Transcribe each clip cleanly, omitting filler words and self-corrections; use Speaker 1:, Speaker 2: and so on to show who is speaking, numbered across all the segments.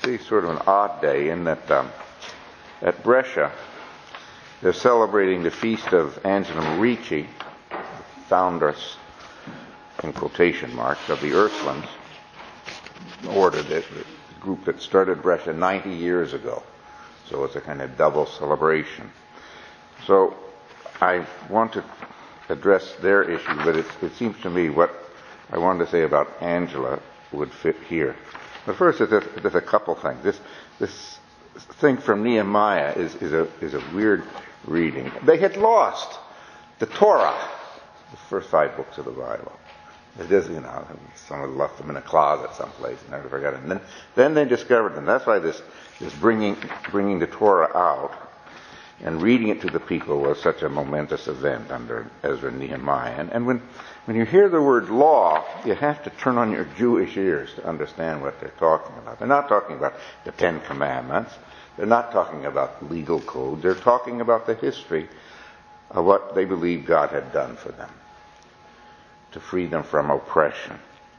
Speaker 1: It's sort of an odd day in that at Brescia they're celebrating the feast of Angela Merici, foundress, in quotation marks, of the Ursulines, order, the group that started Brescia 90 years ago. So it's a kind of double celebration. So I want to address their issue, but it seems to me what I wanted to say about Angela would fit here. But first, there's a couple things. This thing from Nehemiah is a weird reading. They had lost the Torah, the first 5 books of the Bible. It is, someone left them in a closet someplace and never forgot it. And then they discovered them. That's why this bringing the Torah out and reading it to the people was such a momentous event under Ezra and Nehemiah. And when you hear the word law, you have to turn on your Jewish ears to understand what they're talking about. They're not talking about the 10 Commandments. They're not talking about legal code. They're talking about the history of what they believe God had done for them to free them from oppression.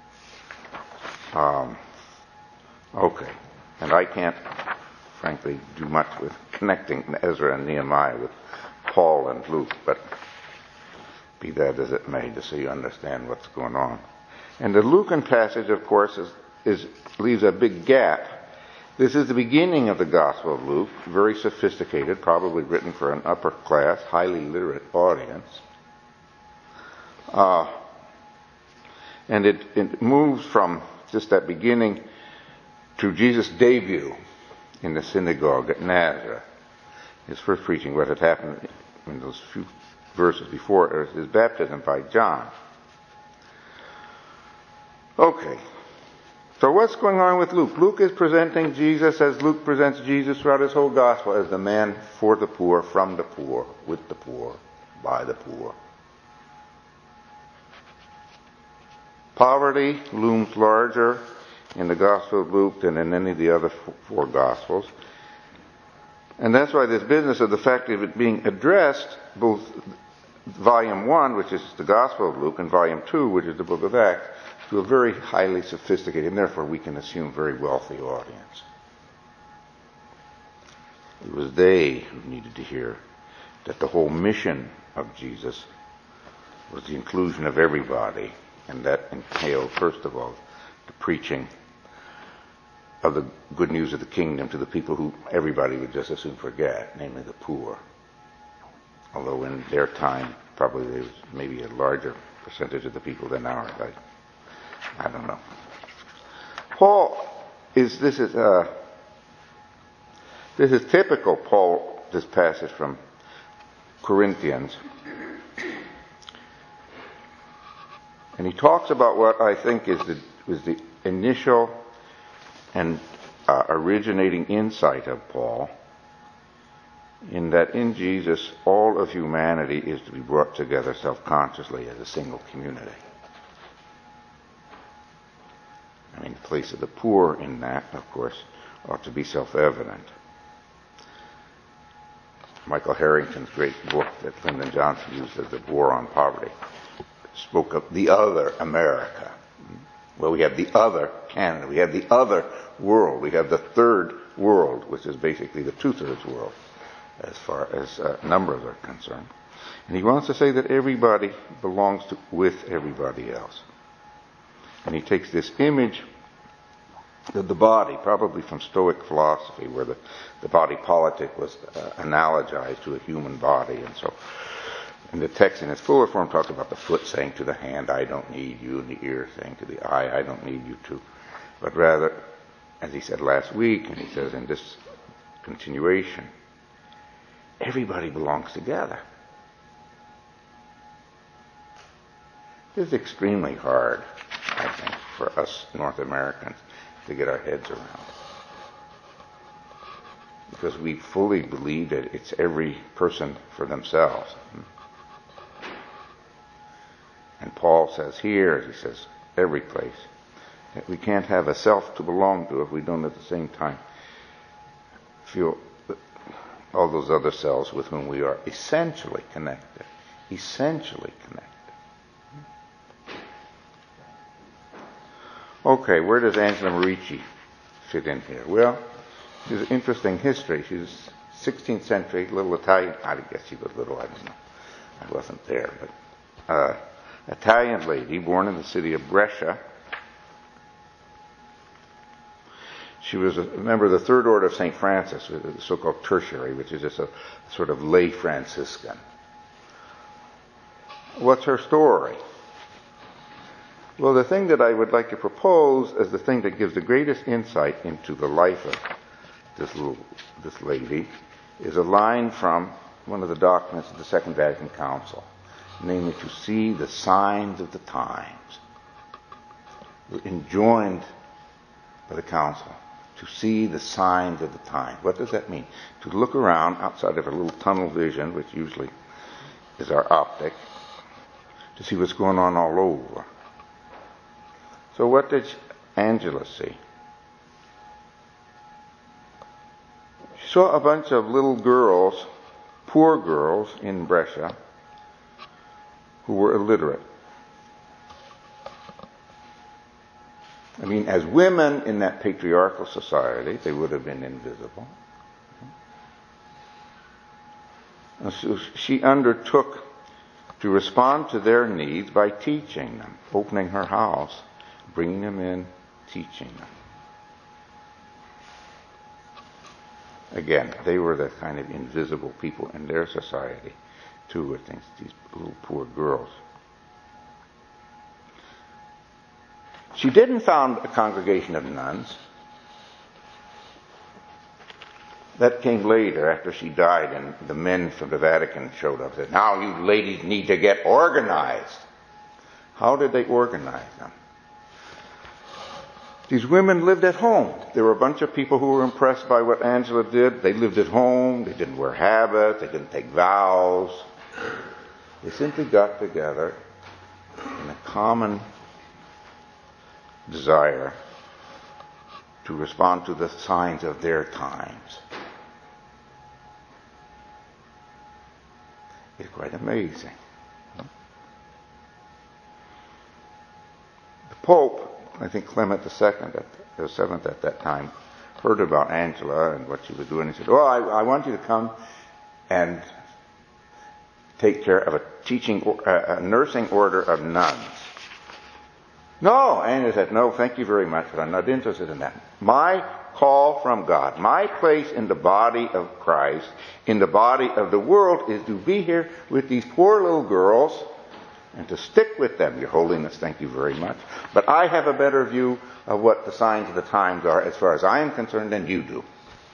Speaker 1: Okay. And I can't, frankly, do much with connecting Ezra and Nehemiah with Paul and Luke, but be that as it may, just so you understand what's going on. And the Lucan passage, of course, leaves a big gap. This is the beginning of the Gospel of Luke, very sophisticated, probably written for an upper class, highly literate audience. And it moves from just that beginning to Jesus' debut in the synagogue at Nazareth. His first preaching, what had happened in those few verses before his baptism by John. Okay. So what's going on with Luke? Luke is presenting Jesus as Luke presents Jesus throughout his whole gospel as the man for the poor, from the poor, with the poor, by the poor. Poverty looms larger in the Gospel of Luke than in any of the other 4 Gospels. And that's why this business of the fact of it being addressed, both Volume 1, which is the Gospel of Luke, and Volume 2, which is the Book of Acts, to a very highly sophisticated, and therefore we can assume very wealthy audience. It was they who needed to hear that the whole mission of Jesus was the inclusion of everybody, and that entailed, first of all, the preaching of the good news of the kingdom to the people who everybody would just as soon forget, namely the poor. Although in their time, probably there was maybe a larger percentage of the people than ours. I don't know. This is typical Paul, this passage from Corinthians. And he talks about what I think was the initial and originating insight of Paul, in that in Jesus all of humanity is to be brought together self-consciously as a single community. The place of the poor in that, of course, ought to be self-evident. Michael Harrington's great book that Lyndon Johnson used as the War on Poverty spoke of the other America. Well, we have the other Canada. We have the other world. We have the third world, which is basically the 2/3 world as far as numbers are concerned. And he wants to say that everybody belongs with everybody else. And he takes this image of the body, probably from Stoic philosophy, where the body politic was analogized to a human body. And so in the text in its fuller form talks about the foot saying to the hand, I don't need you, and the ear saying to the eye, I don't need you too. But rather, as he said last week, and he says in this continuation, everybody belongs together. This is extremely hard, I think, for us North Americans to get our heads around. Because we fully believe that it's every person for themselves. And Paul says here, he says every place, that we can't have a self to belong to if we don't at the same time feel all those other selves with whom we are essentially connected. Essentially connected. Okay, where does Angela Merici fit in here? Well, she's an interesting history. She's 16th century, little Italian. I guess she was little, I don't know. I wasn't there, but Italian lady born in the city of Brescia. She was a member of the Third Order of St. Francis, the so-called tertiary, which is just a sort of lay Franciscan. What's her story? Well, the thing that I would like to propose as the thing that gives the greatest insight into the life of this lady is a line from one of the documents of the Second Vatican Council, namely to see the signs of the times. We're enjoined by the Council to see the signs of the times. What does that mean? To look around outside of a little tunnel vision, which usually is our optic, to see what's going on all over. So what did Angela see? She saw a bunch of little girls, poor girls in Brescia, who were illiterate. I mean, as women in that patriarchal society, they would have been invisible. And so she undertook to respond to their needs by teaching them, opening her house, bringing them in, teaching them. Again, they were the kind of invisible people in their society, too, I think, these little poor girls. She didn't found a congregation of nuns. That came later, after she died, and the men from the Vatican showed up and said, now you ladies need to get organized. How did they organize them? These women lived at home. There were a bunch of people who were impressed by what Angela did. They lived at home. They didn't wear habits. They didn't take vows. They simply got together in a common desire to respond to the signs of their times. It's quite amazing. The Pope, I think Clement the Seventh at that time, heard about Angela and what she was doing. He said, "Oh, I want you to come and take care of a nursing order of nuns." No, Angela said, "No, thank you very much, but I'm not interested in that. My call from God, my place in the body of Christ, in the body of the world, is to be here with these poor little girls and to stick with them. Your Holiness, thank you very much. But I have a better view of what the signs of the times are as far as I am concerned than you do."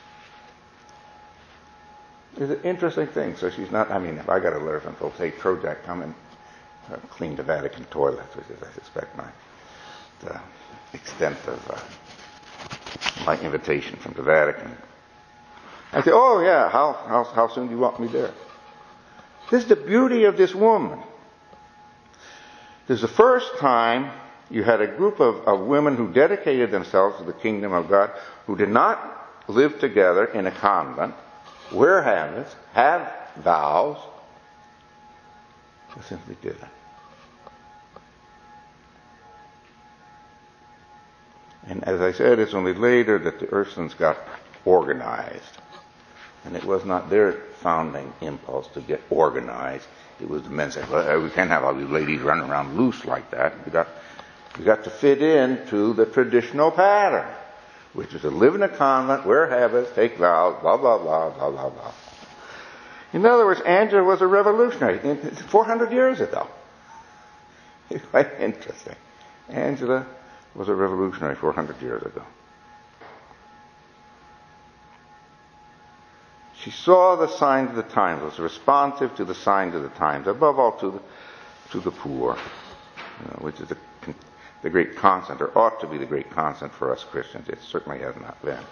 Speaker 1: It's an interesting thing. So she's not, if I got a letter from folks, "Hey, Trojack, come and clean the Vatican toilets," which is, I suspect, the extent of my invitation from the Vatican. I say, "Oh yeah, how soon do you want me there?" This is the beauty of this woman. This is the first time you had a group of women who dedicated themselves to the kingdom of God, who did not live together in a convent, wear habits, have vows. They simply didn't. And as I said, it's only later that the Ursulans got organized. And it was not their founding impulse to get organized. It was the men saying, "Well, we can't have all these ladies running around loose like that. We got to fit into the traditional pattern, which is to live in a convent, wear habits, take vows, blah, blah, blah, blah, blah, blah." In other words, Angela was a revolutionary 400 years ago. It's quite interesting. Angela was a revolutionary 400 years ago. She saw the signs of the times, was responsive to the signs of the times, above all to the poor, which is the great constant, or ought to be the great constant for us Christians. It certainly has not been.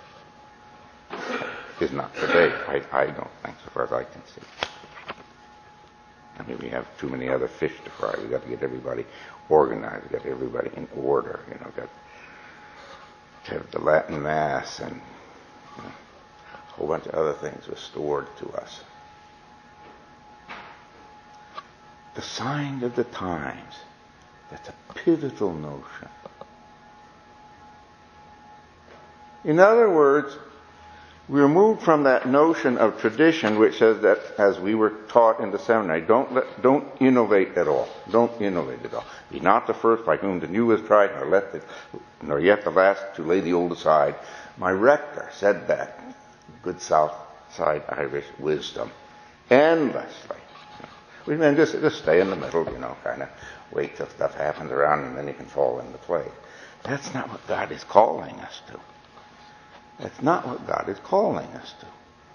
Speaker 1: Is not today. I don't think, so far as I can see. We have too many other fish to fry. We've got to get everybody organized. We've got everybody in order. Got to have the Latin Mass and a whole bunch of other things restored to us. The signs of the times. That's a pivotal notion. In other words, we are moved from that notion of tradition which says that, as we were taught in the seminary, don't innovate at all. Don't innovate at all. Be not the first by whom the new is tried, nor yet the last to lay the old aside. My rector said that. Good South Side Irish wisdom. Endlessly. We mean just stay in the middle, kind of wait till stuff happens around and then you can fall into place. That's not what God is calling us to. That's not what God is calling us to.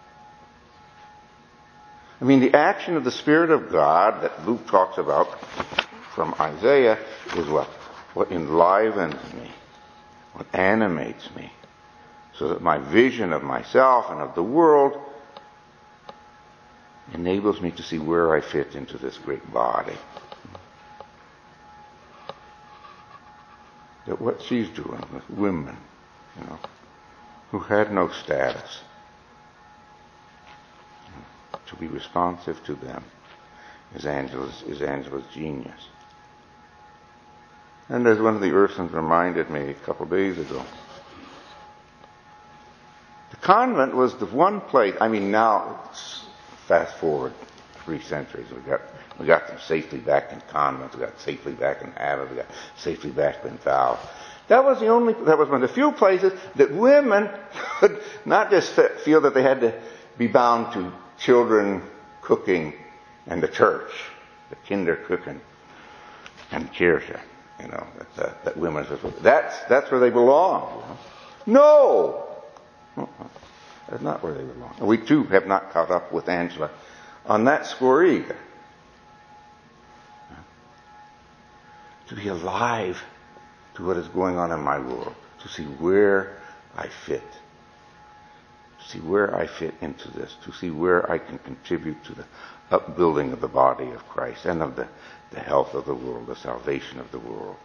Speaker 1: I mean, the action of the Spirit of God that Luke talks about from Isaiah is what enlivens me, what animates me, so that my vision of myself and of the world enables me to see where I fit into this great body. That what she's doing with women, who had no status, to be responsive to them is Angela's genius. And as one of the Ursons reminded me a couple of days ago, the convent was the one place, now, fast forward 3 centuries, we got them safely back in convents, we got safely back in Abbot, we got safely back in Val. That was one of the few places that women could not just feel that they had to be bound to children cooking and the church, the Kinderküchen and Kirche, that women, that's where they belong. No! That's not where they belong. We too have not caught up with Angela on that score either. To be alive to what is going on in my world, to see where I fit, to see where I fit into this, to see where I can contribute to the upbuilding of the body of Christ and of the health of the world, the salvation of the world.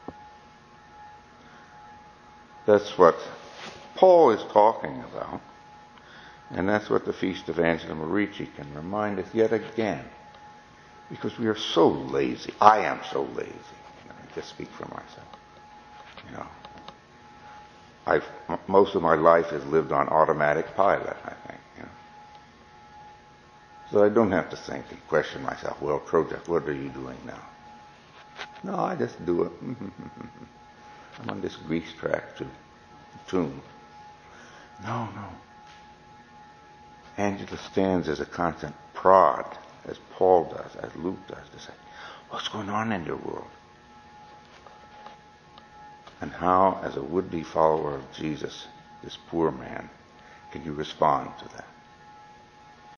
Speaker 1: That's what Paul is talking about, and that's what the Feast of Angela Merici can remind us yet again, because we are so lazy. I am so lazy. I just speak for myself. Most of my life is lived on automatic pilot, I think. So I don't have to think and question myself, well, Project, what are you doing now? No, I just do it. I'm on this grease track to tune. No. Angela stands as a constant prod, as Paul does, as Luke does, to say, what's going on in your world? And how, as a would-be follower of Jesus, this poor man, can you respond to that?